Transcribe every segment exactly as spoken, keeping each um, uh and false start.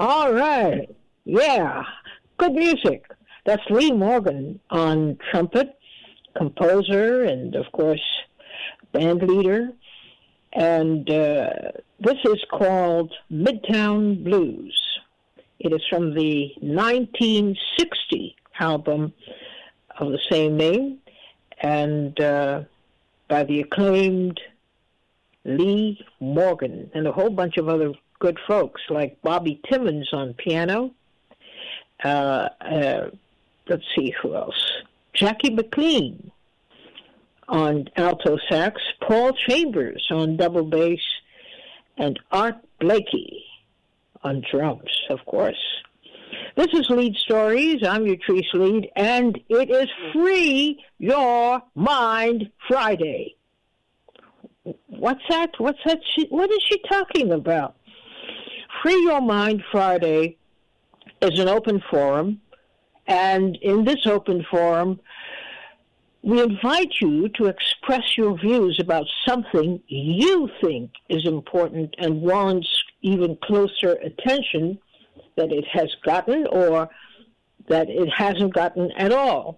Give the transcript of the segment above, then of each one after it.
All right. Yeah. Good music. That's Lee Morgan on trumpet, composer, and, of course, band leader. And uh, this is called Midtown Blues. It is from the nineteen sixty album of the same name, and uh, by the acclaimed Lee Morgan, and a whole bunch of other good folks like Bobby Timmons on piano. Uh, uh, let's see who else. Jackie McLean on alto sax, Paul Chambers on double bass, and Art Blakey on drums, of course. This is Lead Stories. I'm your Treese Lead, and it is Free Your Mind Friday. What's that? What's that? She, what is she talking about? Free Your Mind Friday is an open forum, and in this open forum, we invite you to express your views about something you think is important and warrants even closer attention that it has gotten or that it hasn't gotten at all.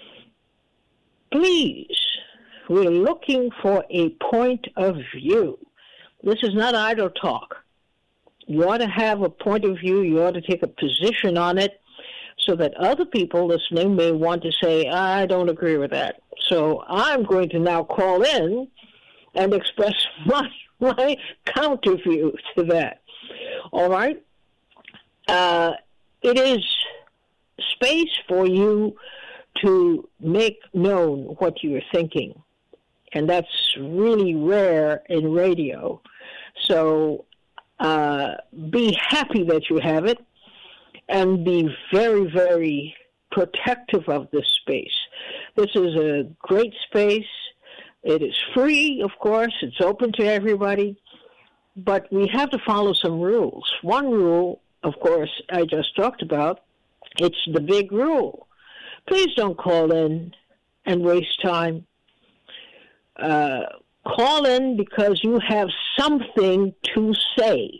Please, we're looking for a point of view. This is not idle talk. You ought to have a point of view. You ought to take a position on it so that other people listening may want to say, I don't agree with that. So I'm going to now call in and express my, my counter view to that. All right? Uh, it is space for you to make known what you're thinking. And that's really rare in radio. So uh, be happy that you have it and be very, very protective of this space. This is a great space. It is free, of course. It's open to everybody. But we have to follow some rules. One rule, of course, I just talked about. It's the big rule. Please don't call in and waste time. Uh, call in because you have something to say.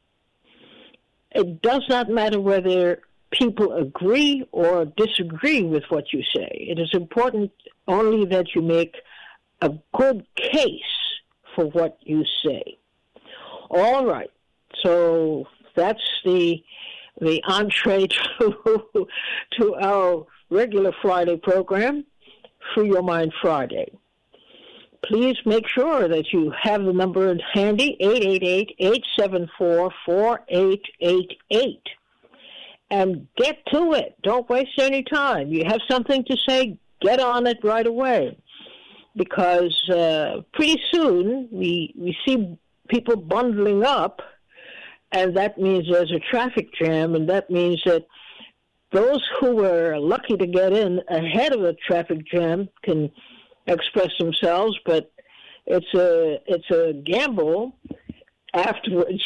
It does not matter whether people agree or disagree with what you say. It is important only that you make a good case for what you say. All right. So that's the the entree to, to our regular Friday program, Free Your Mind Friday. Please make sure that you have the number handy, eight eight eight, eight seven four, four eight eight eight. And get to it. Don't waste any time. You have something to say, get on it right away. Because uh, pretty soon we we see people bundling up, and that means there's a traffic jam, and that means that those who were lucky to get in ahead of the traffic jam can express themselves, but it's a it's a gamble afterwards.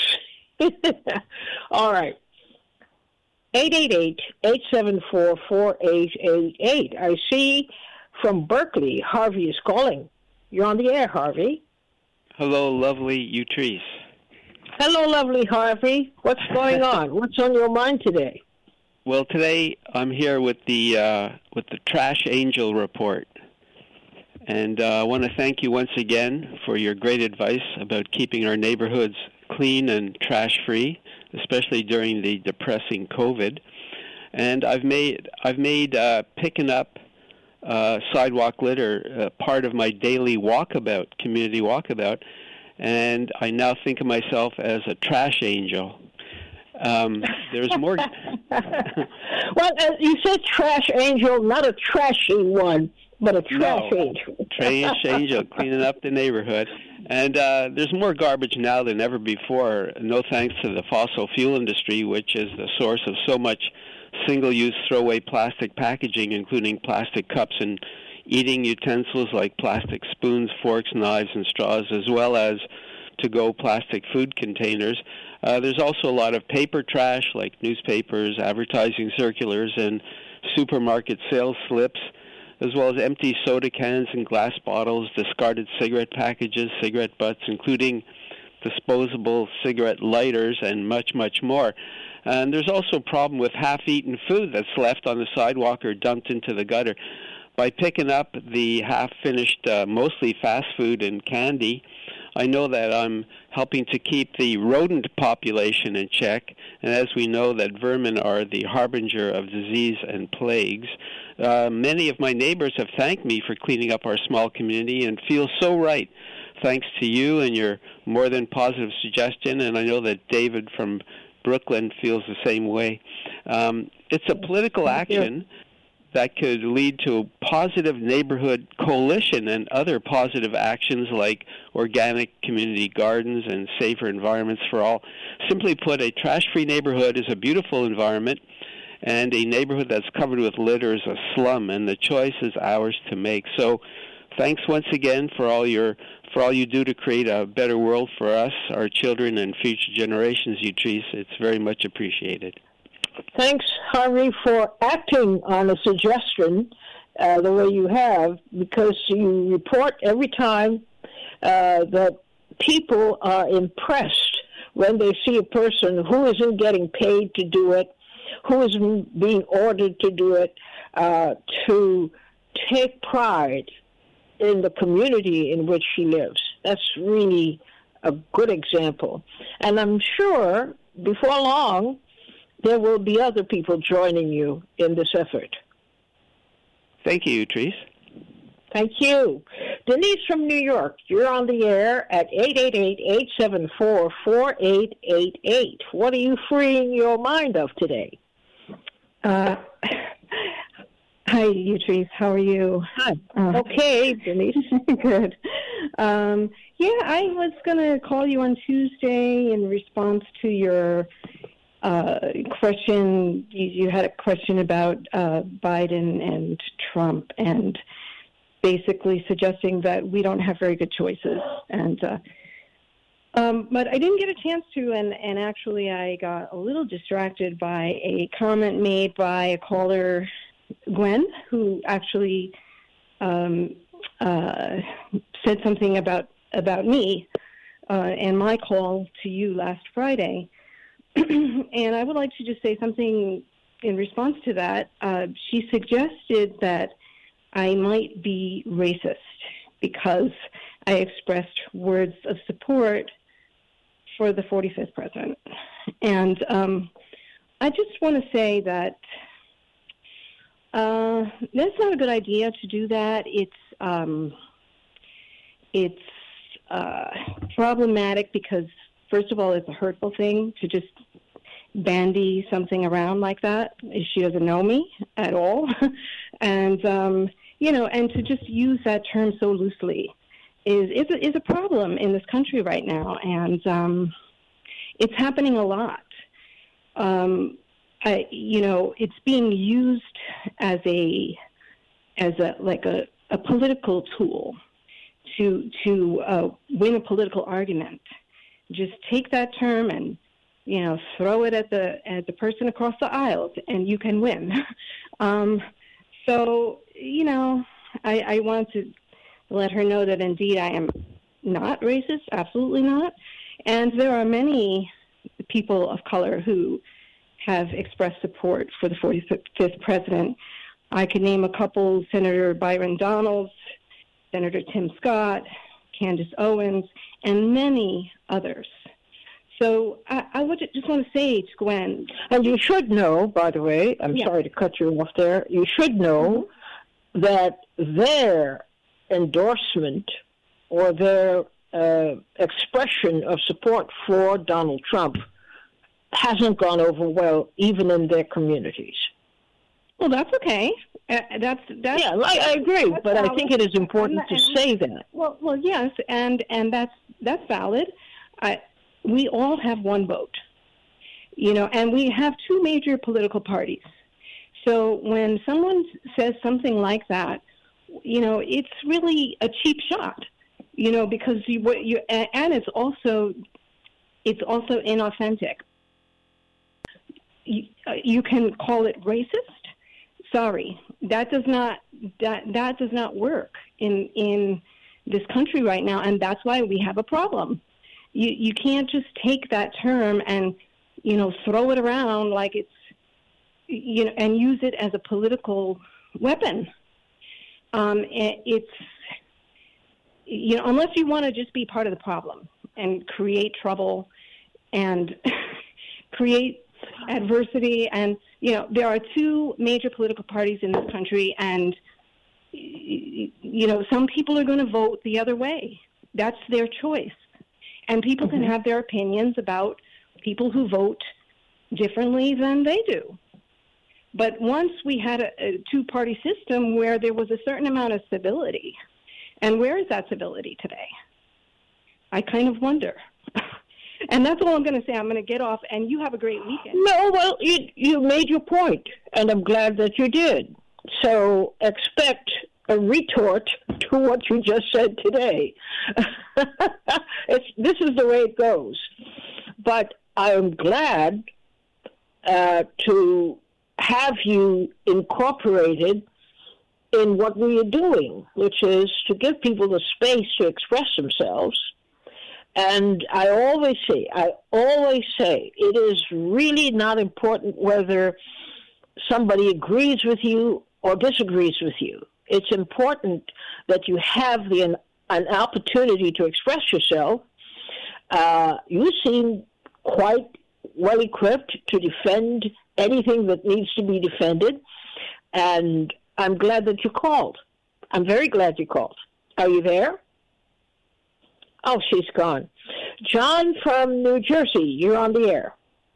All right. eight eight eight, eight seven four, four eight eight eight. I see from Berkeley, Harvey is calling. You're on the air, Harvey. Hello, lovely Utrice. Hello, lovely Harvey. What's going on? What's on your mind today? Well, today I'm here with the uh, with the Trash Angel report. And uh, I want to thank you once again for your great advice about keeping our neighborhoods clean and trash-free, especially during the depressing COVID. And I've made I've made uh, picking up uh, sidewalk litter uh, part of my daily walkabout, community walkabout, and I now think of myself as a trash angel. Um, there's more. Well, uh, you said trash angel, not a trashy one, but a trash no, angel. Trash angel, cleaning up the neighborhood. And uh, there's more garbage now than ever before, no thanks to the fossil fuel industry, which is the source of so much single-use throwaway plastic packaging, including plastic cups and eating utensils like plastic spoons, forks, knives, and straws, as well as to-go plastic food containers. Uh, there's also a lot of paper trash like newspapers, advertising circulars, and supermarket sales slips, as well as empty soda cans and glass bottles, discarded cigarette packages, cigarette butts, including disposable cigarette lighters, and much, much more. And there's also a problem with half-eaten food that's left on the sidewalk or dumped into the gutter. By picking up the half-finished, uh, mostly fast food and candy, I know that I'm helping to keep the rodent population in check. And as we know that vermin are the harbinger of disease and plagues, uh, many of my neighbors have thanked me for cleaning up our small community and feel so right. Thanks to you and your more than positive suggestion, and I know that David from Brooklyn feels the same way. Um, it's a political action that could lead to a positive neighborhood coalition and other positive actions like organic community gardens and safer environments for all. Simply put, a trash-free neighborhood is a beautiful environment, and a neighborhood that's covered with litter is a slum, and the choice is ours to make. So thanks once again for all your for all you do to create a better world for us, our children, and future generations, Utrice. It's very much appreciated. Thanks, Harvey, for acting on a suggestion uh, the way you have, because you report every time uh, that people are impressed when they see a person who isn't getting paid to do it, who isn't being ordered to do it, uh, to take pride in the community in which she lives. That's really a good example. And I'm sure before long, there will be other people joining you in this effort. Thank you, Utrice. Thank you. Denise from New York, you're on the air at eight eight eight, eight seven four, four eight eight eight. What are you freeing your mind of today? Uh, hi, Utrice. How are you? Hi. Uh, okay, Denise. Good. Um, yeah, I was going to call you on Tuesday in response to your uh, question. You, you had a question about uh, Biden and Trump, and basically suggesting that we don't have very good choices. And uh, um, but I didn't get a chance to, and, and actually I got a little distracted by a comment made by a caller, Gwen, who actually um, uh, said something about about me uh, and my call to you last Friday. And I would like to just say something in response to that. Uh, she suggested that I might be racist because I expressed words of support for the forty-fifth president. And um, I just want to say that uh, that's not a good idea to do that. It's um, it's uh, problematic because, first of all, it's a hurtful thing to just bandy something around like that. She doesn't know me at all. and, um, you know, and to just use that term so loosely is is a, is a problem in this country right now. And um, it's happening a lot. Um, I, you know, it's being used as a, as a, like a, a political tool to, to uh, win a political argument. Just take that term and, you know, throw it at the at the person across the aisle, and you can win. um, so, you know, I, I wanted to let her know that indeed I am not racist, absolutely not. And there are many people of color who have expressed support for the forty-fifth president. I could name a couple: Senator Byron Donalds, Senator Tim Scott, Candace Owens, and many others. So I, I would just want to say to Gwen. And you should know, by the way, I'm yeah. sorry to cut you off there, you should know mm-hmm. that their endorsement or their uh, expression of support for Donald Trump hasn't gone over well, even in their communities. Well, that's okay. Uh, that's that's yeah, I, I agree, but valid. I think it is important and, and, to say that. Well, well, yes, and and that's that's valid. I, we all have one vote, you know, and we have two major political parties. So when someone says something like that, you know, it's really a cheap shot, you know, because you what you and it's also it's also inauthentic. You, uh, you can call it racist. Sorry, that does not that that does not work in in this country right now, and that's why we have a problem. You you can't just take that term and you know, throw it around like it's, you know, and use it as a political weapon. Um, it's, you know, unless you want to just be part of the problem and create trouble and create adversity. And, you know, there are two major political parties in this country, and, you know, some people are going to vote the other way. That's their choice. And people mm-hmm. can have their opinions about people who vote differently than they do. But once we had a, a two-party system where there was a certain amount of stability, and where is that stability today? I kind of wonder. And that's all I'm going to say. I'm going to get off, and you have a great weekend. No, well, you, you made your point, and I'm glad that you did. So expect a retort to what you just said today. it's, this is the way it goes. But I'm glad uh, to have you incorporated in what we are doing, which is to give people the space to express themselves. And I always say, I always say, it is really not important whether somebody agrees with you or disagrees with you. It's important that you have the, an, an opportunity to express yourself. Uh, you seem quite well equipped to defend anything that needs to be defended, and I'm glad that you called. I'm very glad you called. Are you there? Oh, she's gone. John from New Jersey, you're on the air.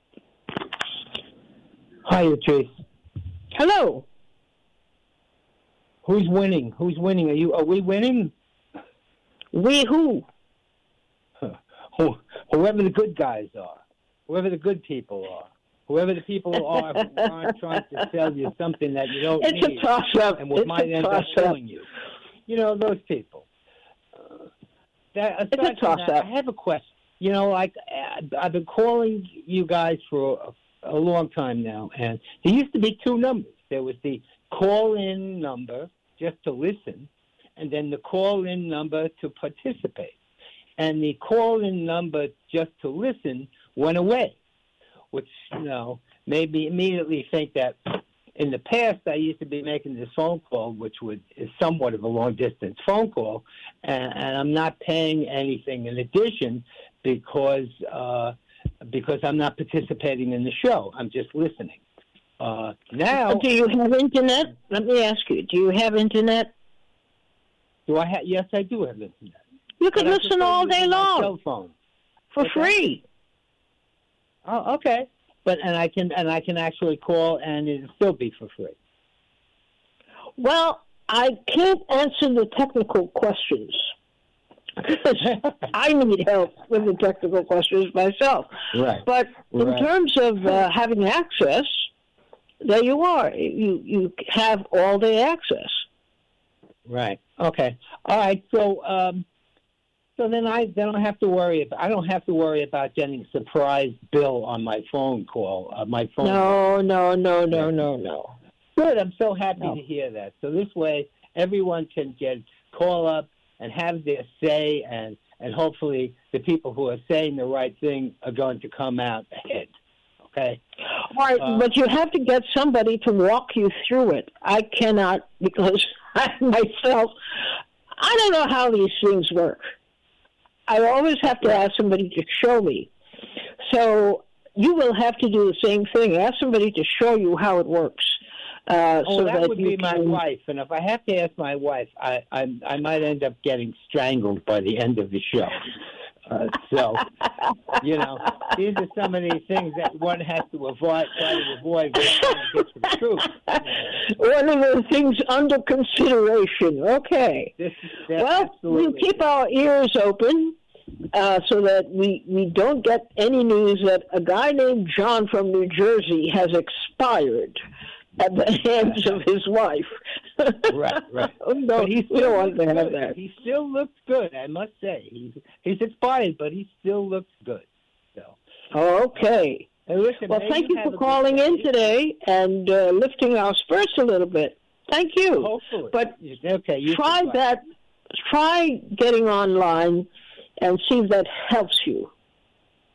Hi, Trace. Hello. Who's winning? Who's winning? Are you? Are we winning? We who? Whoever the good guys are. Whoever the good people are. Whoever the people are who aren't trying to sell you something that you don't it's need. It's a toss-up. And what might end up killing you. You know, those people. Uh, that, it's a toss-up. I have a question. You know, like, I've been calling you guys for a, a long time now, and there used to be two numbers. There was the call-in number just to listen, and then the call-in number to participate. And the call-in number just to listen went away, which, you know, made me immediately think that in the past I used to be making this phone call, which would, is somewhat of a long-distance phone call, and, and I'm not paying anything in addition because uh, because I'm not participating in the show. I'm just listening. Uh, now, do you have internet? Let me ask you. Do you have internet? Do I have? Yes, I do have internet. You can but listen all day long. Cell phone for okay. free. Oh, okay. But and I can and I can actually call and it'll still be for free. Well, I can't answer the technical questions. I need help with the technical questions myself. Right. But in right. terms of uh, having access, there you are. You you have all day access. Right. Okay. All right. So um, so then I then I don't have to worry about I don't have to worry about getting a surprise bill on my phone call. Uh, my phone. No, no, no, no, no, no. Good. I'm so happy no. to hear that. So this way, everyone can get call up and have their say, and, and hopefully the people who are saying the right thing are going to come out ahead. Okay? All right, uh, but you have to get somebody to walk you through it. I cannot, because I myself, I don't know how these things work. I always have to ask somebody to show me. So you will have to do the same thing. Ask somebody to show you how it works. Uh, oh, so that, that would you be can... my wife. And if I have to ask my wife, I, I, I might end up getting strangled by the end of the show. Uh, so, you know, these are some of these things that one has to avoid, try to avoid when trying to get to the truth. One of the things under consideration. Okay. This is, well, we'll keep our ears open uh, so that we, we don't get any news that a guy named John from New Jersey has expired at the hands of his wife. Right, right. No, but he still wants to have that. He still looks good, I must say. He's he's expired, but he still looks good. So. Okay. Hey, listen, well, thank you for calling in today and uh, lifting our spirits a little bit. Thank you. Hopefully. But okay, you try that. Try getting online and see if that helps you.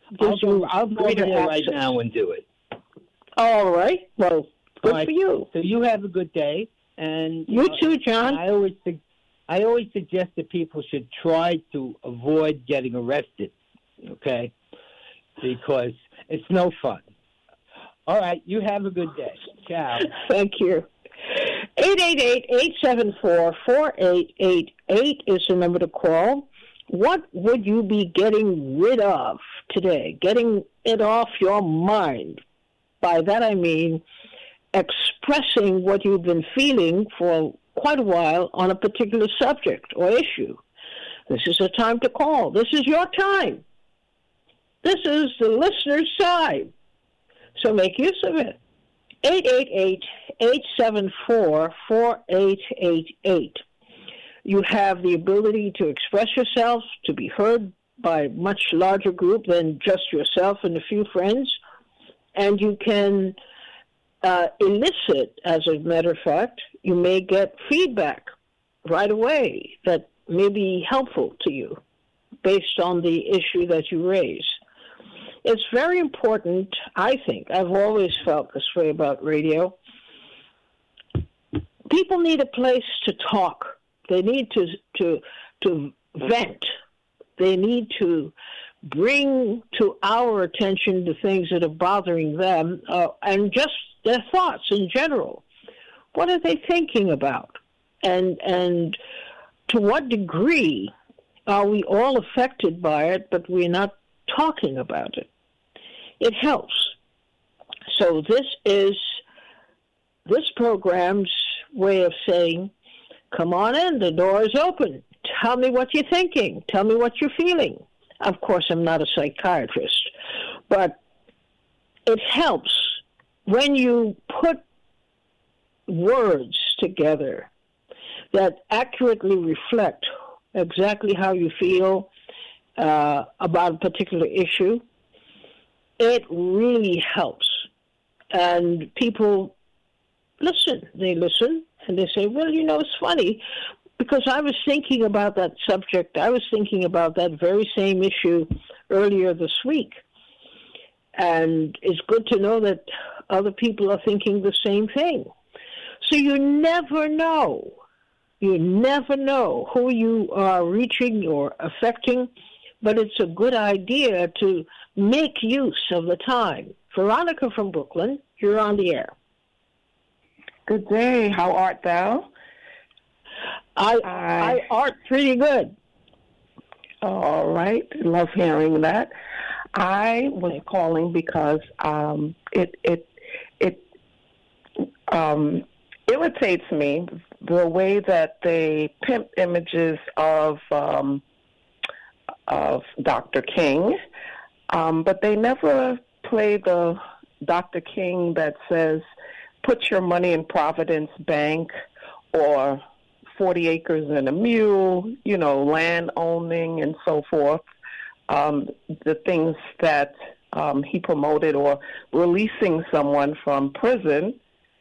I'll go, I'll go over there right now and do it. All right. Well, good right. for you. So you have a good day. And You, you know, too, John. I always think. I always suggest that people should try to avoid getting arrested, okay? Because it's no fun. All right, you have a good day. Ciao. Thank you. eight eight eight, eight seven four, four eight eight eight is the number to call. What would you be getting rid of today? Getting it off your mind. By that I mean expressing what you've been feeling for quite a while on a particular subject or issue. This is the time to call. This is your time. This is the listener's time. So make use of it. eight eight eight, eight seven four, four eight eight eight. You have the ability to express yourself, to be heard by a much larger group than just yourself and a few friends. And you can uh, elicit, as a matter of fact, you may get feedback right away that may be helpful to you based on the issue that you raise. It's very important, I think. I've always felt this way about radio. People need a place to talk. They need to to to vent. They need to bring to our attention the things that are bothering them uh, and just their thoughts in general. What are they thinking about? And and to what degree are we all affected by it, but we're not talking about it? It helps. So this is this program's way of saying, come on in, the door is open. Tell me what you're thinking. Tell me what you're feeling. Of course, I'm not a psychiatrist, but it helps when you put words together that accurately reflect exactly how you feel uh, about a particular issue. It really helps. And people listen. They listen, and they say, well, you know, it's funny, because I was thinking about that subject. I was thinking about that very same issue earlier this week. And it's good to know that other people are thinking the same thing. So you never know. You never know who you are reaching or affecting, but it's a good idea to make use of the time. Veronica from Brooklyn, you're on the air. Good day. How art thou? I, I, I art pretty good. All right. Love hearing that. I was calling because um, it it it um, irritates me the way that they pimp images of um, of Doctor King, um, but they never play the Doctor King that says, "Put your money in Providence Bank," or forty acres and a mule, you know, land owning and so forth. Um, the things that um, he promoted, or releasing someone from prison,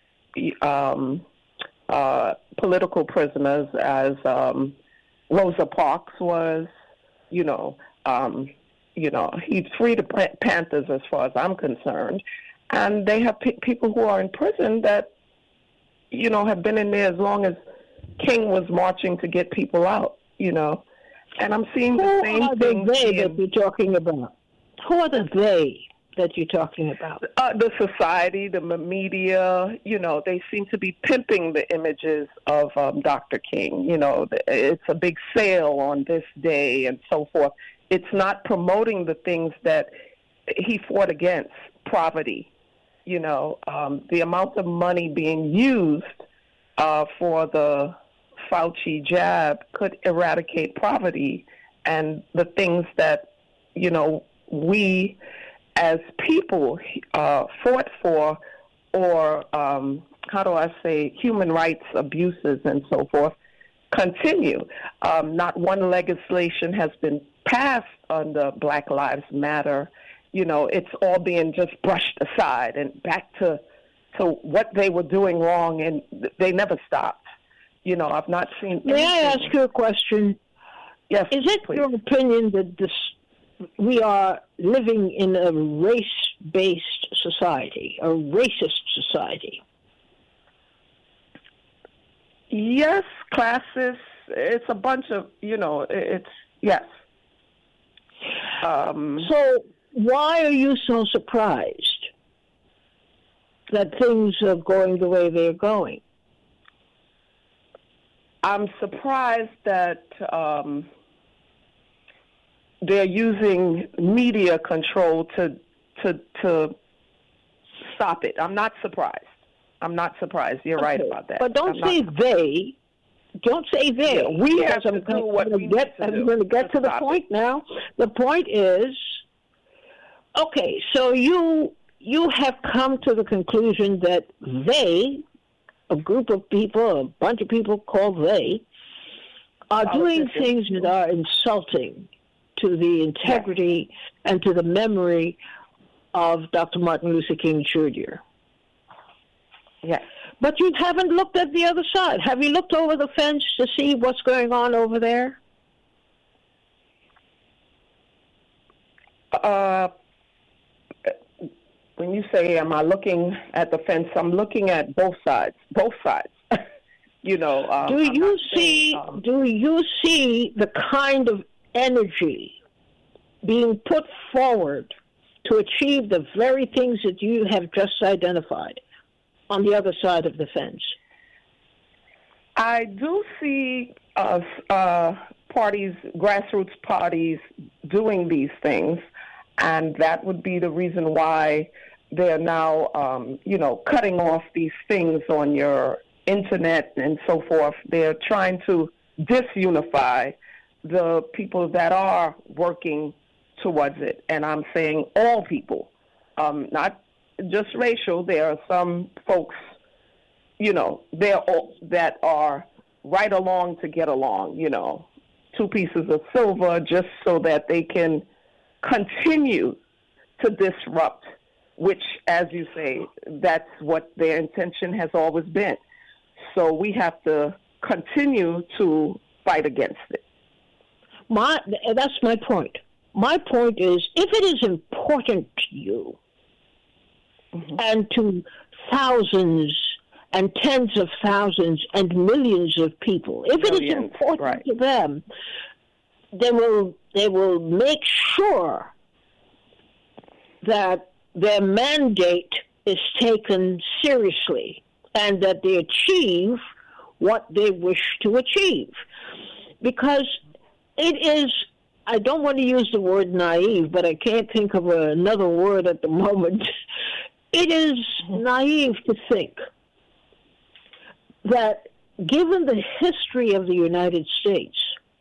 um, uh, political prisoners, as um, Rosa Parks was, you know, um, you know, he freed the Panthers as far as I'm concerned. And they have pe- people who are in prison that, you know, have been in there as long as King was marching to get people out, you know. And I'm seeing the Who same are thing. the they that you're talking about? Who are the they that you're talking about? Uh, the society, the media, you know, they seem to be pimping the images of um, Doctor King. You know, it's a big sale on this day and so forth. It's not promoting the things that he fought against, poverty. You know, um, the amount of money being used uh, for the Fauci jab could eradicate poverty, and the things that, you know, we as people uh, fought for, or um, how do I say, human rights abuses and so forth, continue. Um, not one legislation has been passed under Black Lives Matter. You know, it's all being just brushed aside and back to to what they were doing wrong, and they never stopped. You know, I've not seen. May anything. I ask you a question? Yes. Is it please. your opinion that this we are living in a race-based society, a racist society. Yes, classes. It's a bunch of, you know, it's, yes. Um, so why are you so surprised that things are going the way they're going? I'm surprised that um, they're using media control to to to stop it. I'm not surprised. I'm not surprised. You're okay. right about that. But don't I'm say not... they. Don't say they. Yeah, we have to I'm do what we get, need to I'm do going to get to, to the point it. now. The point is, okay, so you you have come to the conclusion that they, a group of people, a bunch of people called they, are doing things that are insulting to the integrity yes. and to the memory of Doctor Martin Luther King Junior Yes. But you haven't looked at the other side. Have you looked over the fence to see what's going on over there? Uh, when you say, am I looking at the fence, I'm looking at both sides. Both sides. you know. Um, do I'm you see? saying, um, do you see the kind of energy being put forward to achieve the very things that you have just identified on the other side of the fence? I do see uh, uh, parties, grassroots parties, doing these things, and that would be the reason why they're now, um, you know, cutting off these things on your internet and so forth. They're trying to disunify the people that are working towards it, and I'm saying all people, um, not just racial. There are some folks, you know, they're all, that are right along to get along, you know, two pieces of silver just so that they can continue to disrupt, which, as you say, that's what their intention has always been. So we have to continue to fight against it. My, that's my point. My point is, if it is important to you, mm-hmm. and to thousands and tens of thousands and millions of people, if Millions, it is important right. to them, they will they will make sure that their mandate is taken seriously and that they achieve what they wish to achieve. Because it is, I don't want to use the word naive, but I can't think of another word at the moment. It is naive to think that given the history of the United States,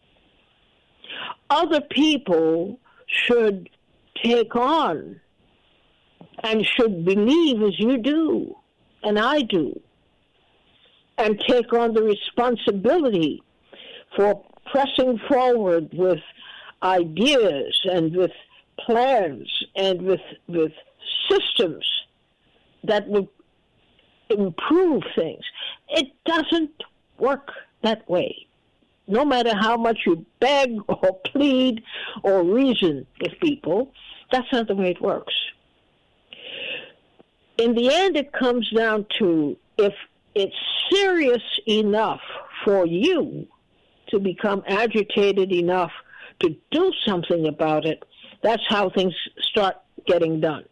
other people should take on and should believe as you do, and I do, and take on the responsibility for pressing forward with ideas and with plans and with with systems that will improve things. It doesn't work that way. No matter how much you beg or plead or reason with people, that's not the way it works. In the end, it comes down to if it's serious enough for you to become agitated enough to do something about it, that's how things start getting done.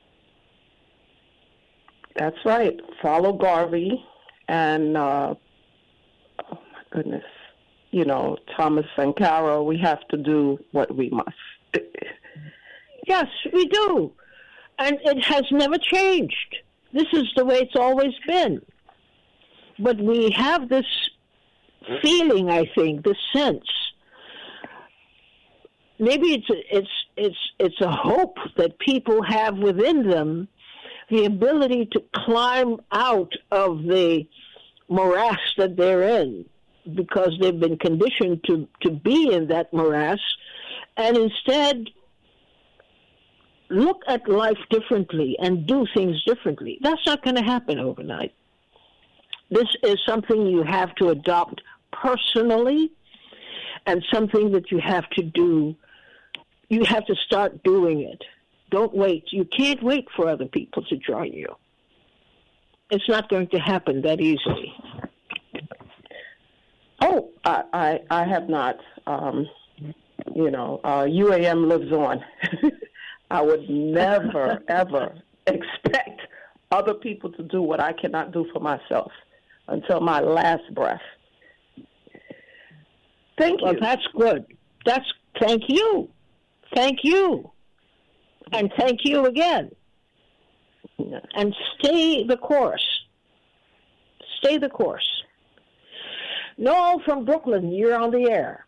That's right. Follow Garvey and, uh, oh my goodness, you know, Thomas Sankara. We have to do what we must. Yes, we do. And it has never changed. This is the way it's always been. But we have this feeling, I think, this sense. Maybe it's a, it's it's it's a hope that people have within them the ability to climb out of the morass that they're in because they've been conditioned to, to be in that morass, and instead look at life differently and do things differently. That's not going to happen overnight. This is something you have to adopt personally and something that you have to do you have to start doing it. Don't wait. You can't wait for other people to join you. It's not going to happen that easily. Oh, I, I, I have not. Um, you know, uh, U A M lives on. I would never, ever expect other people to do what I cannot do for myself until my last breath. Thank you. Well, that's good. That's thank you. Thank you. And thank you again. And stay the course. Stay the course. Noel from Brooklyn, you're on the air.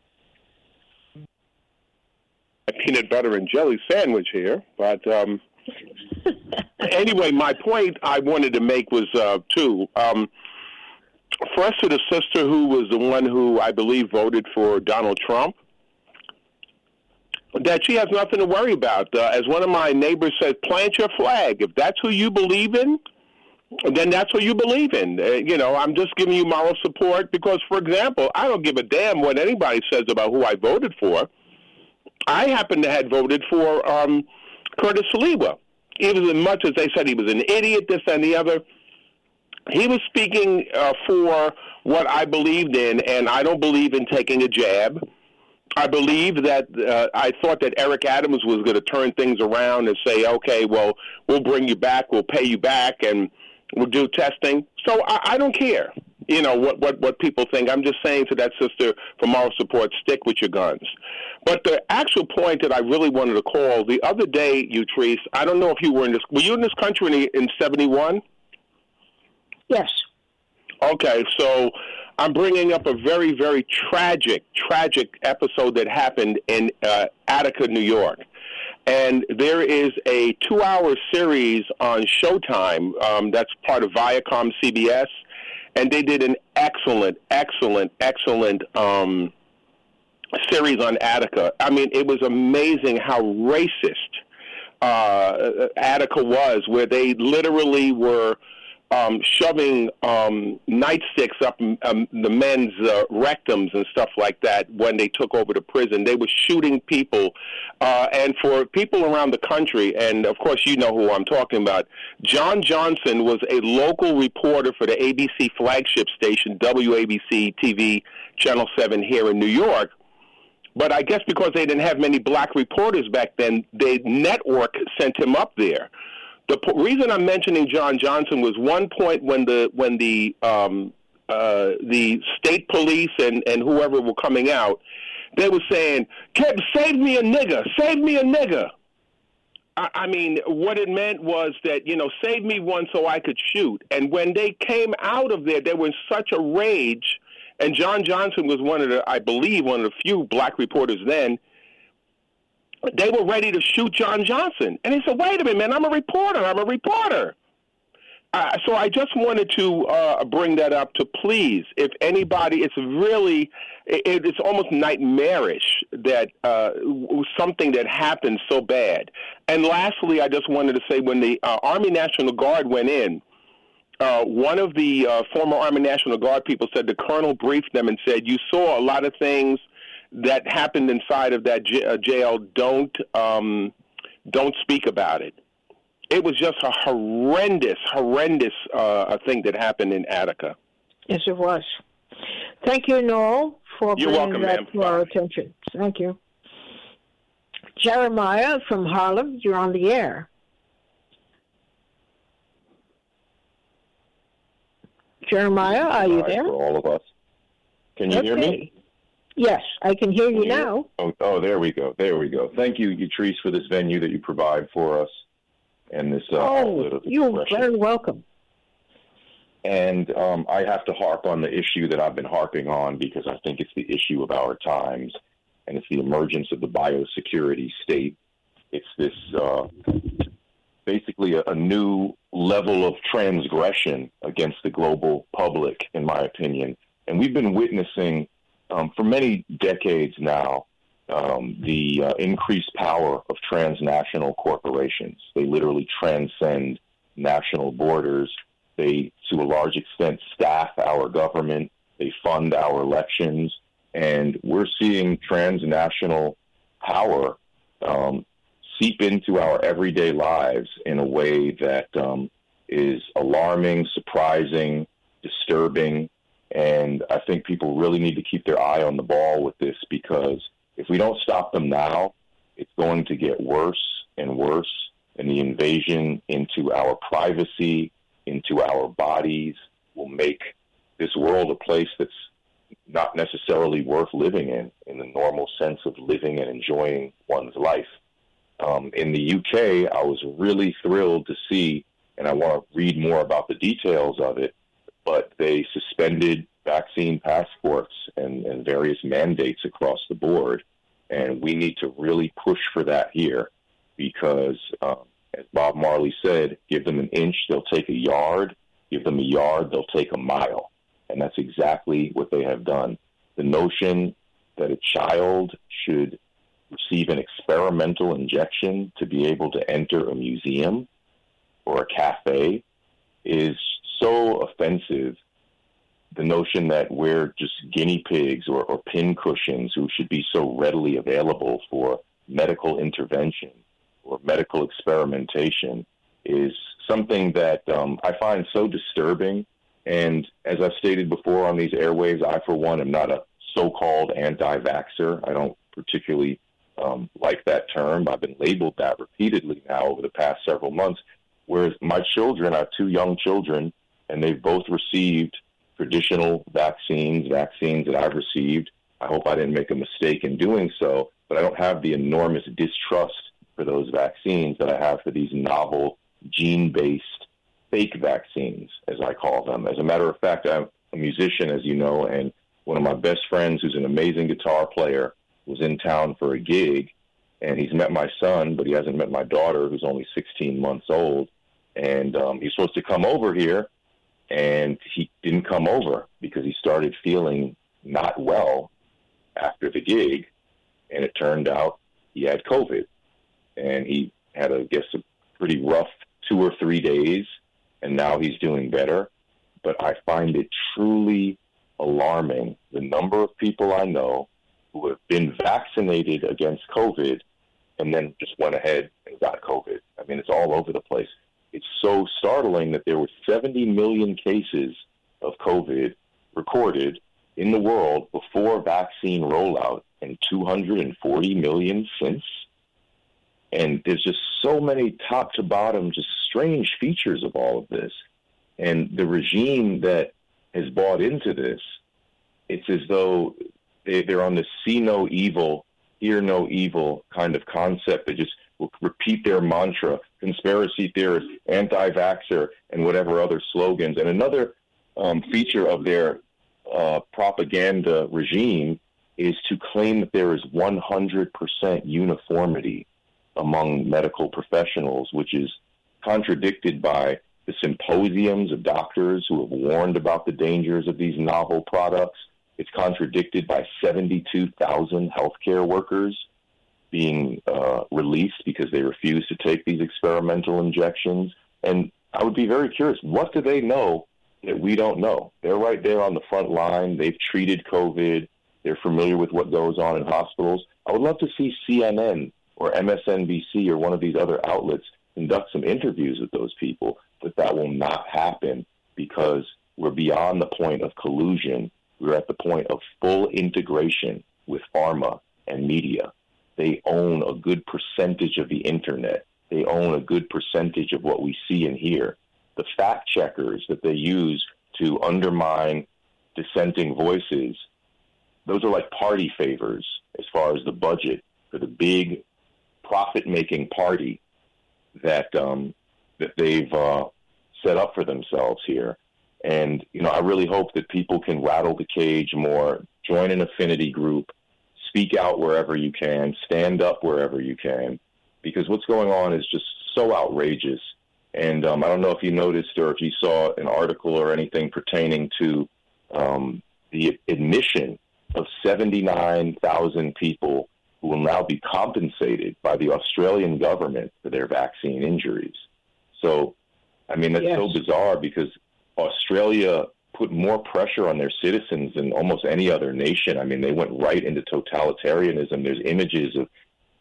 A peanut butter and jelly sandwich here, but um, anyway, my point I wanted to make was uh, two. Um, first, to the sister who was the one who I believe voted for Donald Trump, that she has nothing to worry about. Uh, as one of my neighbors said, plant your flag. If that's who you believe in, then that's what you believe in. Uh, you know, I'm just giving you moral support because, for example, I don't give a damn what anybody says about who I voted for. I happen to have voted for um, Curtis Sliwa. Even as much as they said he was an idiot, this and the other, he was speaking uh, for what I believed in, and I don't believe in taking a jab. I believe that uh, I thought that Eric Adams was going to turn things around and say, okay, well, we'll bring you back, we'll pay you back, and we'll do testing. So I, I don't care, you know, what, what, what people think. I'm just saying to that sister for moral support, stick with your guns. But the actual point that I really wanted to call, the other day, Utrice, I don't know if you were in this, were you in this country in, in seventy-one? Yes. Okay, so I'm bringing up a very, very tragic, tragic episode that happened in uh, Attica, New York. And there is a two-hour series on Showtime um, that's part of Viacom C B S, and they did an excellent, excellent, excellent um, series on Attica. I mean, it was amazing how racist uh, Attica was, where they literally were Um, shoving um, nightsticks up um, the men's uh, rectums and stuff like that when they took over the prison. They were shooting people. Uh, and for people around the country, and of course you know who I'm talking about, John Johnson was a local reporter for the A B C flagship station, W A B C T V, Channel seven here in New York. But I guess because they didn't have many black reporters back then, the network sent him up there. The po- reason I'm mentioning John Johnson was one point when the when the um, uh, the state police and, and whoever were coming out, they were saying, "Keb, save me a nigger, save me a nigger." I, I mean, what it meant was that, you know, save me one so I could shoot. And when they came out of there, they were in such a rage. And John Johnson was one of the, I believe, one of the few black reporters then. They were ready to shoot John Johnson. And he said, wait a minute, man, I'm a reporter. I'm a reporter. Uh, so I just wanted to uh, bring that up to please, if anybody, it's really, it, it's almost nightmarish that uh, something that happened so bad. And lastly, I just wanted to say when the uh, Army National Guard went in, uh, one of the uh, former Army National Guard people said the colonel briefed them and said, you saw a lot of things that happened inside of that j- uh, jail. Don't um, don't speak about it. It was just a horrendous, horrendous uh, thing that happened in Attica. Yes, it was. Thank you, Noel, for You're bringing welcome, that ma'am. to our attention. Thank you. Jeremiah from Harlem, you're on the air. Jeremiah, are you there? For all of us. Can you okay. hear me? Yes, I can hear you Can you now. Oh, oh, there we go. There we go. Thank you, Utrice, for this venue that you provide for us and this uh, outlet oh, of you're expression. very welcome. And um, I have to harp on the issue that I've been harping on because I think it's the issue of our times, and it's the emergence of the biosecurity state. It's this uh, basically a, a new level of transgression against the global public, in my opinion. And we've been witnessing um, for many decades now um, the uh, increased power of transnational corporations. They literally transcend national borders. They, to a large extent, staff our government. They fund our elections. And we're seeing transnational power um, seep into our everyday lives in a way that um, is alarming, surprising, disturbing. And I think people really need to keep their eye on the ball with this, because if we don't stop them now, it's going to get worse and worse. And the invasion into our privacy, into our bodies, will make this world a place that's not necessarily worth living in, in the normal sense of living and enjoying one's life. Um, in the U K, I was really thrilled to see, and I want to read more about the details of it, but they suspended vaccine passports and, and various mandates across the board. And we need to really push for that here, because, um, as Bob Marley said, give them an inch, they'll take a yard. Give them a yard, they'll take a mile. And that's exactly what they have done. The notion that a child should receive an experimental injection to be able to enter a museum or a cafe is so offensive. The notion that we're just guinea pigs or, or pincushions who should be so readily available for medical intervention or medical experimentation is something that um, I find so disturbing. And as I've stated before on these airwaves, I, for one, am not a so-called anti-vaxxer. I don't particularly um, like that term. I've been labeled that repeatedly now over the past several months, whereas my children, I have two young children, and they've both received traditional vaccines, vaccines that I've received. I hope I didn't make a mistake in doing so, but I don't have the enormous distrust for those vaccines that I have for these novel gene-based fake vaccines, as I call them. As a matter of fact, I'm a musician, as you know, and one of my best friends, who's an amazing guitar player, was in town for a gig, and he's met my son, but he hasn't met my daughter, who's only sixteen months old. And um, he's supposed to come over here, and he didn't come over because he started feeling not well after the gig, and it turned out he had COVID. And he had, I guess, a pretty rough two or three days, and now he's doing better. But I find it truly alarming, the number of people I know who have been vaccinated against COVID and then just went ahead and got COVID. I mean, it's all over the place. It's so startling that there were seventy million cases of COVID recorded in the world before vaccine rollout, and two hundred forty million since. And there's just so many top to bottom, just strange features of all of this. And the regime that has bought into this, it's as though they, they're on this see no evil, hear no evil kind of concept. They just will repeat their mantra, conspiracy theorist, anti-vaxxer, and whatever other slogans. And another um, feature of their uh, propaganda regime is to claim that there is one hundred percent uniformity among medical professionals, which is contradicted by the symposiums of doctors who have warned about the dangers of these novel products. It's contradicted by seventy-two thousand healthcare workers being uh, released because they refuse to take these experimental injections. And I would be very curious, what do they know that we don't know? They're right there on the front line. They've treated COVID. They're familiar with what goes on in hospitals. I would love to see C N N or M S N B C or one of these other outlets conduct some interviews with those people, but that will not happen because we're beyond the point of collusion. We're at the point of full integration with pharma and media. They own a good percentage of the internet. They own a good percentage of what we see and hear. The fact checkers that they use to undermine dissenting voices, those are like party favors as far as the budget for the big profit-making party that um, that they've uh, set up for themselves here. And, you know, I really hope that people can rattle the cage more, join an affinity group, speak out wherever you can, stand up wherever you can, because what's going on is just so outrageous. And um, I don't know if you noticed or if you saw an article or anything pertaining to um, the admission of seventy-nine thousand people who will now be compensated by the Australian government for their vaccine injuries. So, I mean, that's yes. so bizarre because Australia put more pressure on their citizens than almost any other nation. I mean, they went right into totalitarianism. There's images of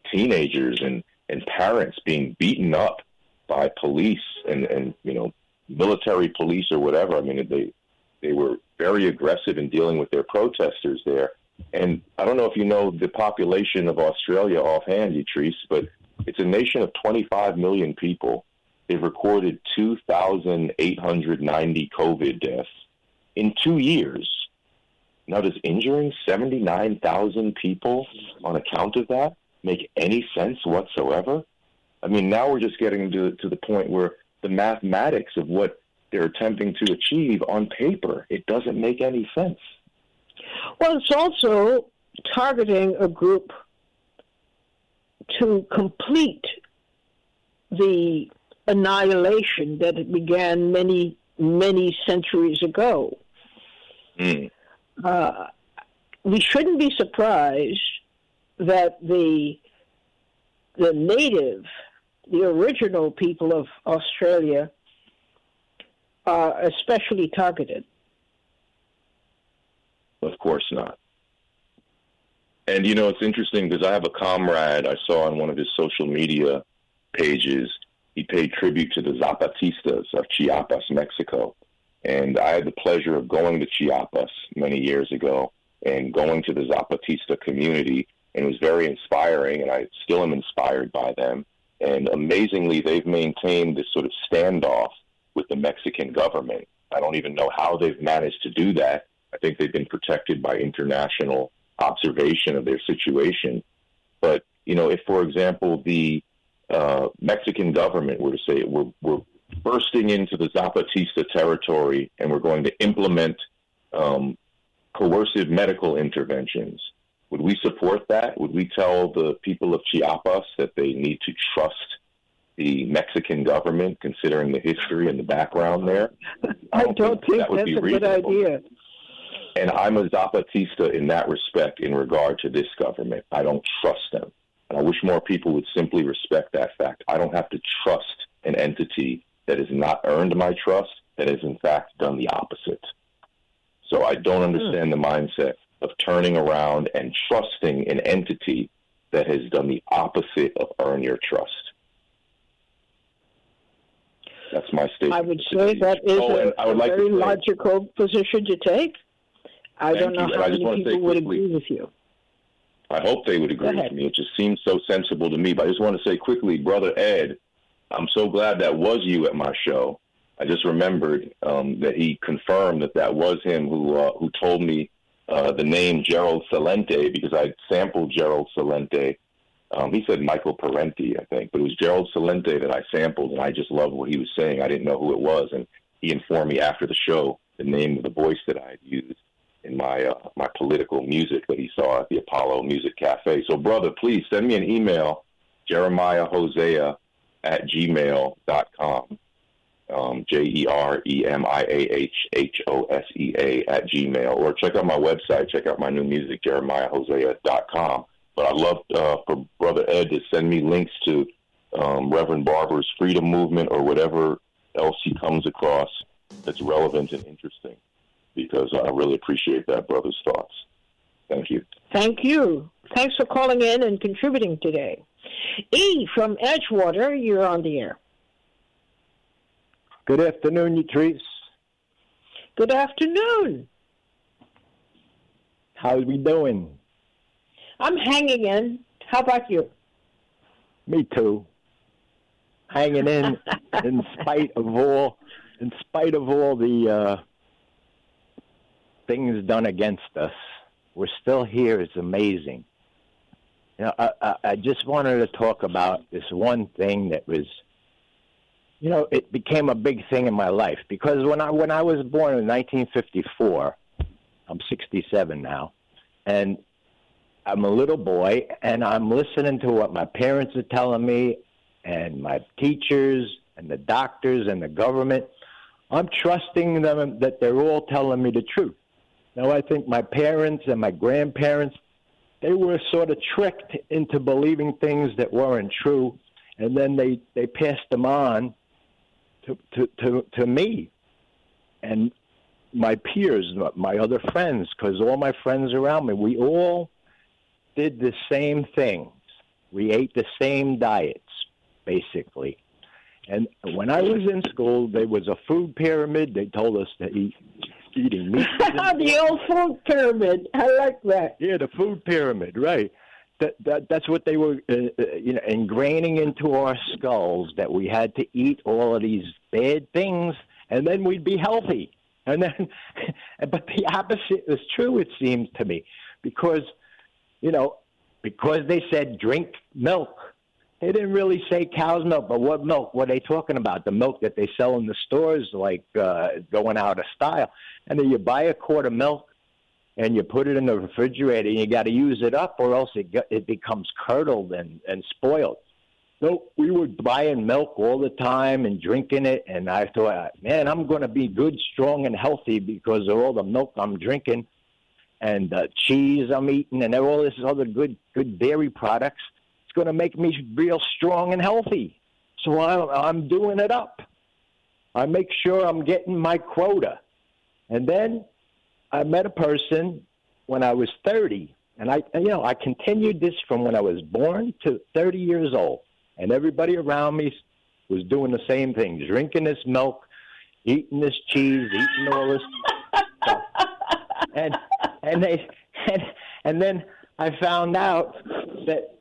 teenagers and, and parents being beaten up by police and, and, you know, military police or whatever. I mean, they they were very aggressive in dealing with their protesters there. And I don't know if you know the population of Australia offhand, Yatrice, but it's a nation of twenty-five million people. They've recorded two thousand eight hundred ninety COVID deaths in two years. Now, does injuring seventy-nine thousand people on account of that make any sense whatsoever? I mean, now we're just getting to, to the point where the mathematics of what they're attempting to achieve on paper, it doesn't make any sense. Well, it's also targeting a group to complete the annihilation that it began many, many centuries ago. Mm. Uh, we shouldn't be surprised that the the native, the original people of Australia are especially targeted. Of course not. And, you know, it's interesting because I have a comrade I saw on one of his social media pages. He paid tribute to the Zapatistas of Chiapas, Mexico. And I had the pleasure of going to Chiapas many years ago and going to the Zapatista community. And it was very inspiring, and I still am inspired by them. And amazingly, they've maintained this sort of standoff with the Mexican government. I don't even know how they've managed to do that. I think they've been protected by international observation of their situation. But, you know, if, for example, the uh, Mexican government were to say we're, we're bursting into the Zapatista territory and we're going to implement um, coercive medical interventions, would we support that? Would we tell the people of Chiapas that they need to trust the Mexican government, considering the history and the background there? I don't, I don't think, think that would that's be a reasonable. good idea. And I'm a Zapatista in that respect in regard to this government. I don't trust them. And I wish more people would simply respect that fact. I don't have to trust an entity that has not earned my trust, that has in fact done the opposite. So I don't understand hmm. the mindset of turning around and trusting an entity that has done the opposite of earn your trust. That's my statement. I would say that is oh, a, I would a like very to say, logical position to take. I Thank don't know you. how I just many people would agree with you. I hope they would agree with me. It just seems so sensible to me. But I just want to say quickly, Brother Ed, I'm so glad that was you at my show. I just remembered um, that he confirmed that that was him who uh, who told me uh, the name Gerald Celente, because I sampled Gerald Celente. Um, he said Michael Parenti, I think, but it was Gerald Celente that I sampled, and I just loved what he was saying. I didn't know who it was, and he informed me after the show the name of the voice that I had used in my uh, my political music that he saw at the Apollo Music Cafe. So, brother, please send me an email, Jeremiah Hosea at gmail dot com, um, J E R E M I A H H O S E A at Gmail, or check out my website, check out my new music, jeremiah hosea dot com. But I'd love uh, for Brother Ed to send me links to um, Reverend Barber's Freedom Movement or whatever else he comes across that's relevant and interesting, because I really appreciate that brother's thoughts. Thank you. Thank you. Thanks for calling in and contributing today. E from Edgewater, you're on the air. Good afternoon, Yatrice. Good afternoon. How we doing? I'm hanging in. How about you? Me too. Hanging in, in spite of all, in spite of all the uh, things done against us. We're still here. It's amazing. You know, I, I, I just wanted to talk about this one thing that was, you know, it became a big thing in my life, because when I when I was born in nineteen fifty-four, I'm sixty-seven now, and I'm a little boy, and I'm listening to what my parents are telling me, and my teachers, and the doctors, and the government. I'm trusting them that they're all telling me the truth. Now, I think my parents and my grandparents, they were sort of tricked into believing things that weren't true, and then they, they passed them on to, to, to, to me and my peers, my other friends, because all my friends around me, we all did the same things. We ate the same diets, basically. And when I was in school, there was a food pyramid. They told us to eat eating meat. The old food pyramid. I like that. Yeah, the food pyramid, right. That, that that's what they were, uh, uh, you know, ingraining into our skulls, that we had to eat all of these bad things, and then we'd be healthy. And then, but the opposite is true, it seems to me, because, you know, because they said drink milk. They didn't really say cow's milk, but what milk were they talking about? The milk that they sell in the stores, like uh, going out of style. And then you buy a quart of milk, and you put it in the refrigerator, and you got to use it up, or else it it becomes curdled and, and spoiled. So we were buying milk all the time and drinking it, and I thought, man, I'm going to be good, strong, and healthy because of all the milk I'm drinking and uh, cheese I'm eating and all this other good good dairy products. It's going to make me real strong and healthy. So I, I'm doing it up. I make sure I'm getting my quota. And then I met a person when I was thirty, and I, you know, I continued this from when I was born to thirty years old, and everybody around me was doing the same thing, drinking this milk, eating this cheese, eating all this stuff. And and they and, and then I found out that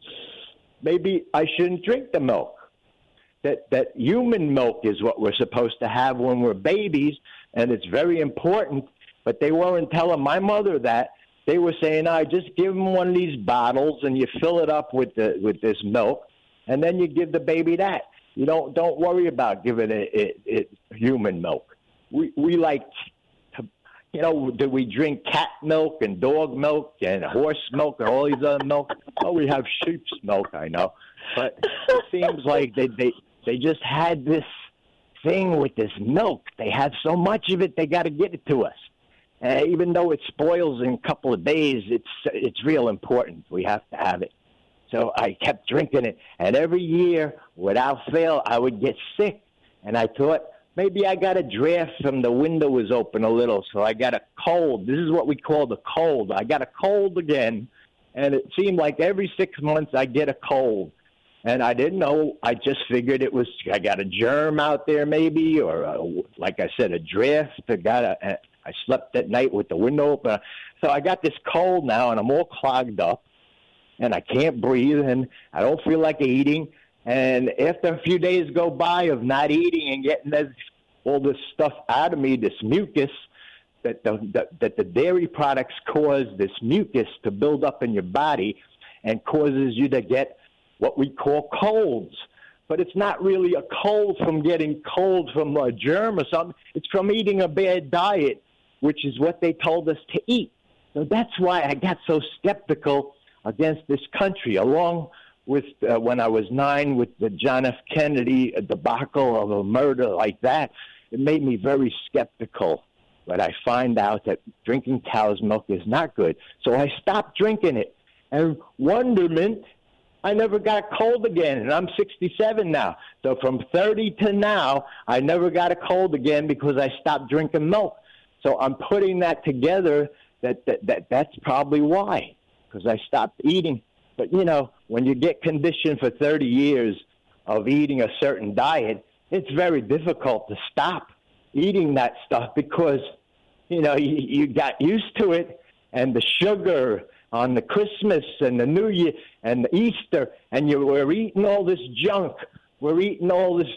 maybe I shouldn't drink the milk. That that human milk is what we're supposed to have when we're babies, and it's very important. But they weren't telling my mother that. They were saying, "I just give them one of these bottles, and you fill it up with the with this milk, and then you give the baby that. You don't don't worry about giving it, it, it human milk. We we like, to, you know, do we drink cat milk and dog milk and horse milk and all these other milk? Oh, we have sheep's milk, I know, but it seems like they they they just had this thing with this milk. They have so much of it, they got to get it to us." Uh, even though it spoils in a couple of days, it's it's real important. We have to have it. So I kept drinking it, and every year, without fail, I would get sick. And I thought, maybe I got a draft from the window was open a little, so I got a cold. This is what we call the cold. I got a cold again, and it seemed like every six months I get a cold. And I didn't know. I just figured it was, I got a germ out there maybe, or a, like I said, a draft. I got a... I slept at night with the window open. So I got this cold now, and I'm all clogged up, and I can't breathe, and I don't feel like eating. And after a few days go by of not eating and getting this, all this stuff out of me, this mucus, that the, the, that the dairy products cause this mucus to build up in your body and causes you to get what we call colds. But it's not really a cold from getting cold from a germ or something. It's from eating a bad diet, which is what they told us to eat. So that's why I got so skeptical against this country, along with uh, when I was nine with the John F. Kennedy debacle of a murder like that. It made me very skeptical. But I find out that drinking cow's milk is not good. So I stopped drinking it. And wonderment, I never got a cold again, and I'm sixty-seven now. So from thirty to now, I never got a cold again because I stopped drinking milk. So I'm putting that together that, that, that that's probably why, because I stopped eating. But, you know, when you get conditioned for thirty years of eating a certain diet, it's very difficult to stop eating that stuff because, you know, you, you got used to it, and the sugar on the Christmas and the New Year and the Easter, and you we're eating all this junk. We're eating all this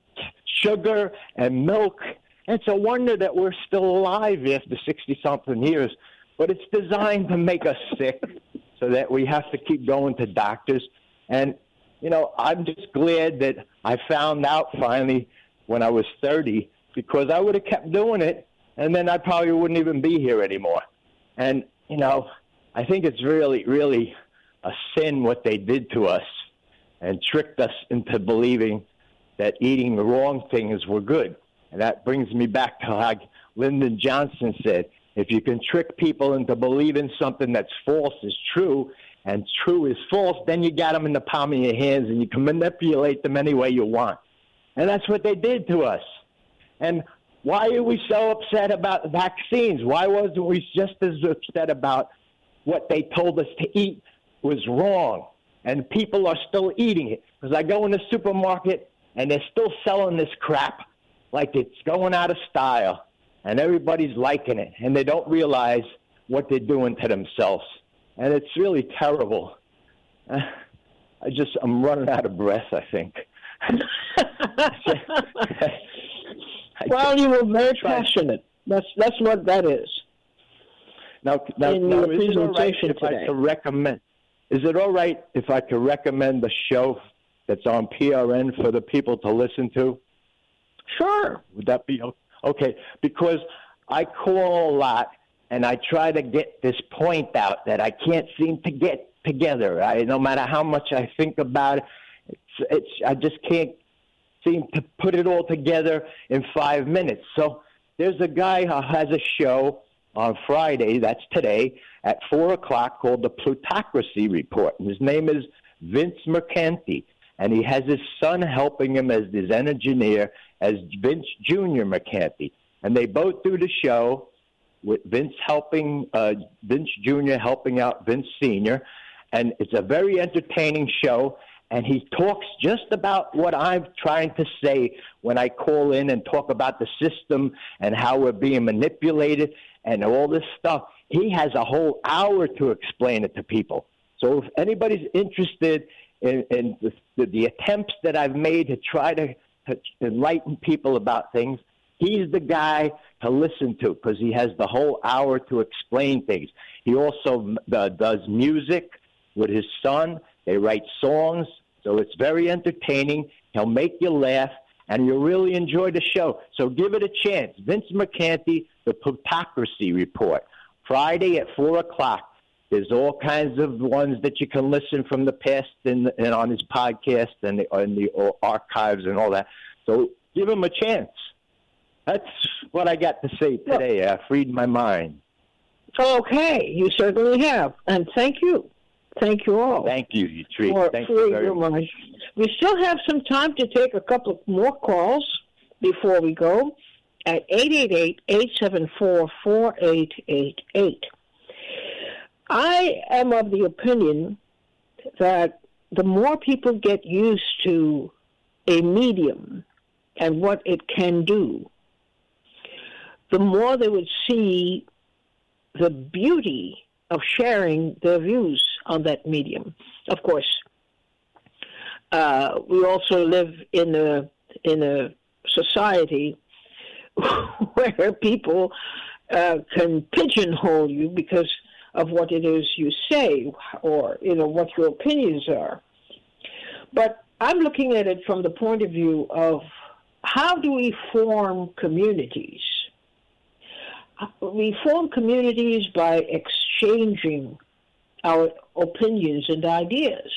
sugar and milk. It's a wonder that we're still alive after sixty-something years. But it's designed to make us sick so that we have to keep going to doctors. And, you know, I'm just glad that I found out finally when I was thirty, because I would have kept doing it, and then I probably wouldn't even be here anymore. And, you know, I think it's really, really a sin what they did to us and tricked us into believing that eating the wrong things were good. And that brings me back to like Lyndon Johnson said, if you can trick people into believing something that's false is true and true is false, then you got them in the palm of your hands and you can manipulate them any way you want. And that's what they did to us. And why are we so upset about vaccines? Why wasn't we just as upset about what they told us to eat was wrong? and people are still eating it. Because I go in the supermarket, and they're still selling this crap like it's going out of style, and everybody's liking it, and they don't realize what they're doing to themselves. And it's really terrible. Uh, I just, I'm running out of breath, I think. Well, you were very passionate. That's that's what that is. Now, now, in now your is it all right presentation if today. I could recommend? Is it all right if I could recommend the show that's on P R N for the people to listen to? Sure. Would that be okay? Because I call a lot, and I try to get this point out that I can't seem to get together. I, no matter how much I think about it, it's, it's I just can't seem to put it all together in five minutes. So there's a guy who has a show on Friday, that's today, at four o'clock called the Plutocracy Report. And his name is Vince Mercanti, and he has his son helping him as his engineer as Vince Junior Mercanti. And they both do the show with Vince helping, uh, Vince Junior helping out Vince Senior And it's a very entertaining show. And he talks just about what I'm trying to say when I call in and talk about the system and how we're being manipulated and all this stuff. He has a whole hour to explain it to people. So if anybody's interested in, in the, the, the attempts that I've made to try to, to enlighten people about things, he's the guy to listen to because he has the whole hour to explain things. He also uh, does music with his son. They write songs, so it's very entertaining. He'll make you laugh, and you'll really enjoy the show. So give it a chance. Vince Mercanti, The Plutocracy Report, Friday at four o'clock. There's all kinds of ones that you can listen from the past and, and on his podcast and the, and the archives and all that. So give him a chance. That's what I got to say today. I freed my mind. Okay, you certainly have. And thank you. Thank you all. Thank you, you treat. For, Thank for you very your much. mind. We still have some time to take a couple of more calls before we go at eight eight eight, eight seven four, four eight eight eight. I am of the opinion that the more people get used to a medium and what it can do, the more they would see the beauty of sharing their views on that medium. Of course, uh, we also live in a in a society where people uh, can pigeonhole you because of what it is you say, or you know what your opinions are. But I'm looking at it from the point of view of how do we form communities? We form communities by exchanging our opinions and ideas.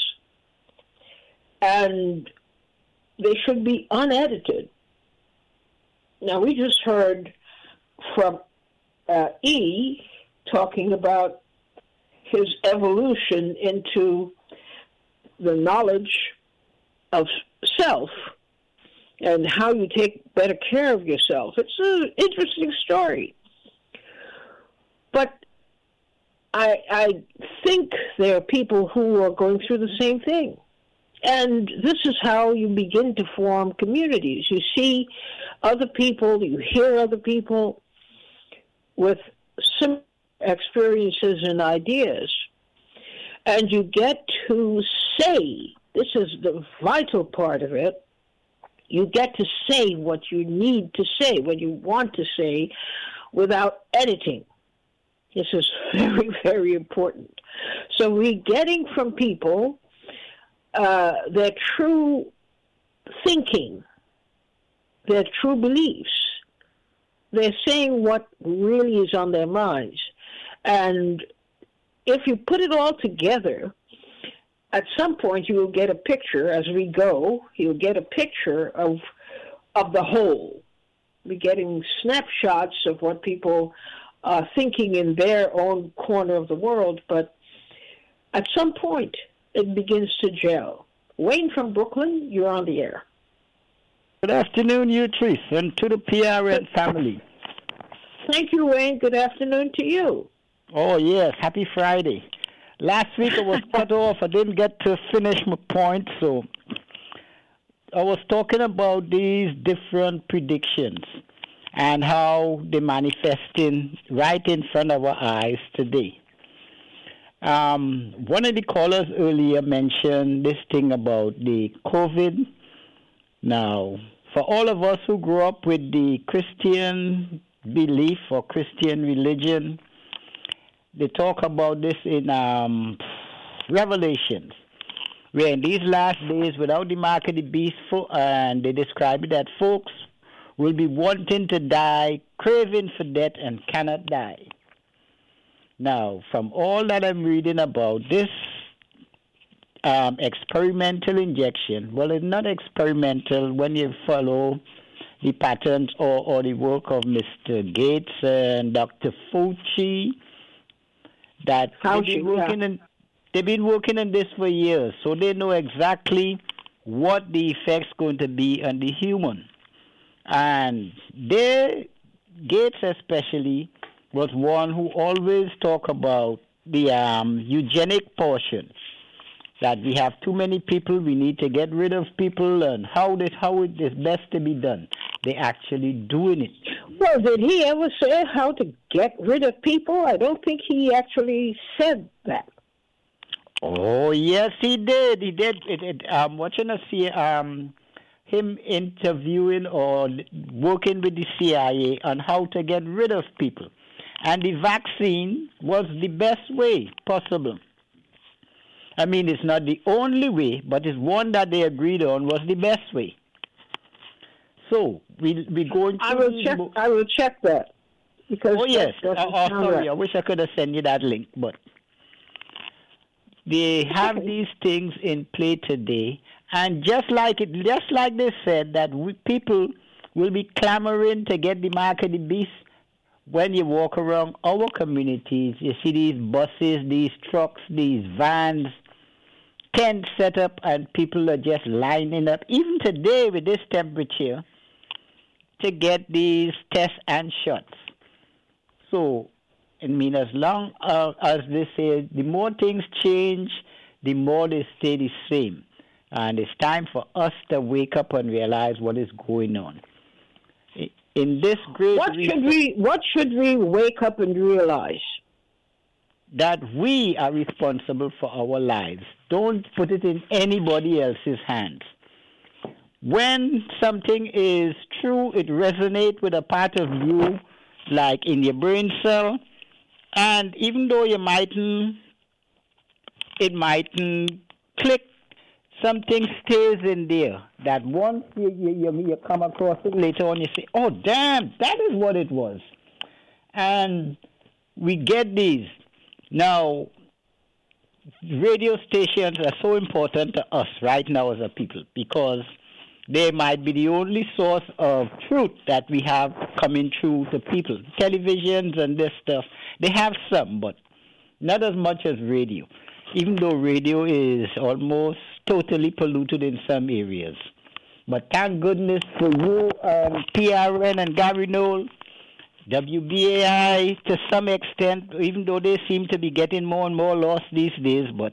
And they should be unedited. Now, we just heard from uh, E talking about his evolution into the knowledge of self and how you take better care of yourself. It's an interesting story. But I, I think there are people who are going through the same thing. And this is how you begin to form communities. You see other people, you hear other people with similar experiences and ideas, and you get to say, this is the vital part of it, you get to say what you need to say, what you want to say, without editing. This is very, very important. So we're getting from people uh, their true thinking, their true beliefs. They're saying what really is on their minds. And if you put it all together, at some point you will get a picture as we go. You'll get a picture of of the whole. We're getting snapshots of what people are thinking in their own corner of the world, but at some point it begins to gel. Wayne from Brooklyn, you're on the air. Good afternoon, you three, and to the P R N family. Thank you, Wayne. Good afternoon to you. Oh, yes. Happy Friday. Last week I was cut off. I didn't get to finish my point, so I was talking about these different predictions and how they're manifesting right in front of our eyes today. Um, one of the callers earlier mentioned this thing about the COVID. Now, for all of us who grew up with the Christian belief or Christian religion, they talk about this in um, Revelations, where in these last days, without the mark of the beast, fo- and they describe it that folks will be wanting to die, craving for death, and cannot die. Now, from all that I'm reading about this um, experimental injection, well, it's not experimental when you follow the patterns or, or the work of Mister Gates and Doctor Fauci, that they've been, working in, they've been working on this for years, so they know exactly what the effect's going to be on the human. And they, Gates especially, was one who always talk about the um, eugenic portion, that we have too many people, we need to get rid of people, and how this, how it is best to be done. They're actually doing it. Well, did he ever say how to get rid of people? I don't think he actually said that. Oh, yes, he did. He did. It, it, um, watching us see um, him interviewing or working with the C I A on how to get rid of people. And the vaccine was the best way possible. I mean, it's not the only way, but it's one that they agreed on was the best way. So we we going. I will check. Mo- I will check that. Because oh yes. That oh, oh sorry, right. I wish I could have sent you that link, but they have okay. these things in play today, and just like it, just like they said that we, people will be clamoring to get the mark of the beast. When you walk around our communities, you see these buses, these trucks, these vans, tents set up, and people are just lining up, even today with this temperature, to get these tests and shots. So, I mean, as long uh, as they say, the more things change, the more they stay the same. And it's time for us to wake up and realize what is going on. In this great what should we what should we wake up and realize? That we are responsible for our lives. Don't put it in anybody else's hands. When something is true, it resonates with a part of you, like in your brain cell, and even though you mightn't, it mightn't click, something stays in there that once you, you, you come across it later on, you say, oh, damn, that is what it was. And we get these. Now, radio stations are so important to us right now as a people because they might be the only source of truth that we have coming through to people. Televisions and this stuff, they have some, but not as much as radio, even though radio is almost totally polluted in some areas. But thank goodness for you, um, P R N and Gary Knoll, W B A I to some extent, even though they seem to be getting more and more lost these days, but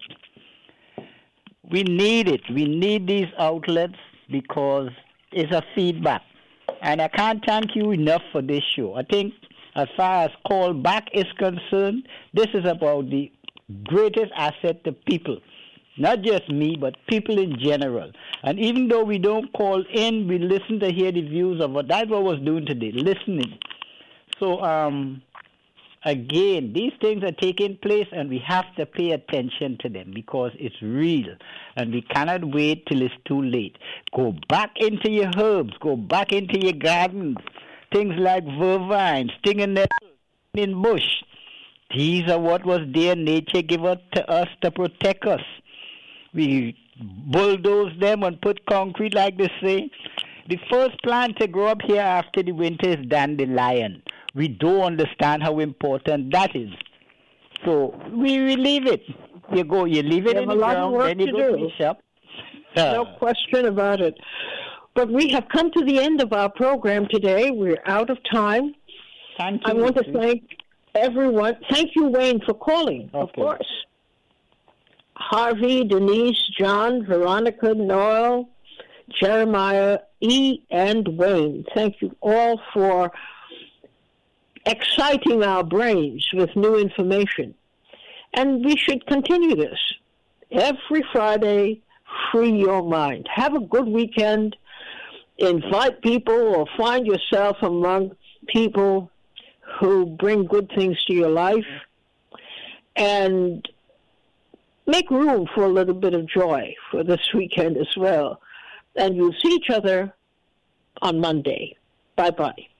we need it. We need these outlets because it's a feedback. And I can't thank you enough for this show. I think as far as call back is concerned, this is about the greatest asset to people. Not just me, but people in general. And even though we don't call in, we listen to hear the views of what that's what I was doing today, listening. So, um, again, these things are taking place, and we have to pay attention to them because it's real, and we cannot wait till it's too late. Go back into your herbs. Go back into your gardens. Things like vervine, stinging nettle, in bush. These are what was there. Nature gave it to us to protect us. We bulldoze them and put concrete, like they say. The first plant to grow up here after the winter is dandelion. We don't understand how important that is. So we, we leave it. You go, you leave it in the ground, then you go to the shop. Uh, no question about it. But we have come to the end of our program today. We're out of time. Thank you. I want to thank everyone. Thank you, Wayne, for calling, okay. Of course. Harvey, Denise, John, Veronica, Noel, Jeremiah, E, and Wayne. Thank you all for exciting our brains with new information. And we should continue this. Every Friday, free your mind. Have a good weekend. Invite people or find yourself among people who bring good things to your life. And make room for a little bit of joy for this weekend as well. And we'll see each other on Monday. Bye-bye.